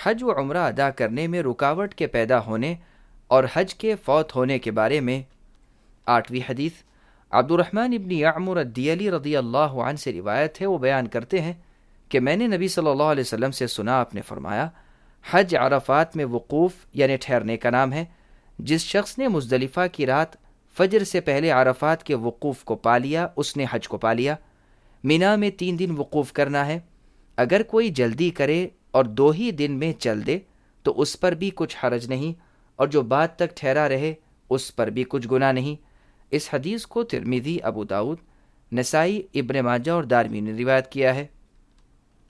हज व उम्रा अदा करने में रुकावट के पैदा होने और हज के फौत होने के बारे में। 8वीं हदीस अब्दुर्रहमान इब्न यामुर अद्दियली रज़ियल्लाहु अन्हु से रिवायत है। वो बयान करते हैं कि मैंने नबी सल्लल्लाहु अलैहि वसल्लम से सुना, आपने फरमाया, हज अरफात में वकूफ़ यानी ठहरने का नाम है। जिस शख्स ने मुज़दलिफ़ा की रात फजर से पहले अरफात के वकूफ़ को पा लिया, उसने हज को पा लिया। मिना में 3 दिन वकूफ़ करना है। अगर कोई जल्दी करे और 2 ही दिन में चल दे तो उस पर भी कुछ हरज नहीं, और जो बाद तक ठहरा रहे उस पर भी कुछ गुनाह नहीं। इस हदीस को तिर्मिज़ी, अबू दाऊद, नसाई, इब्न माजा और दारमी ने रिवायत किया है।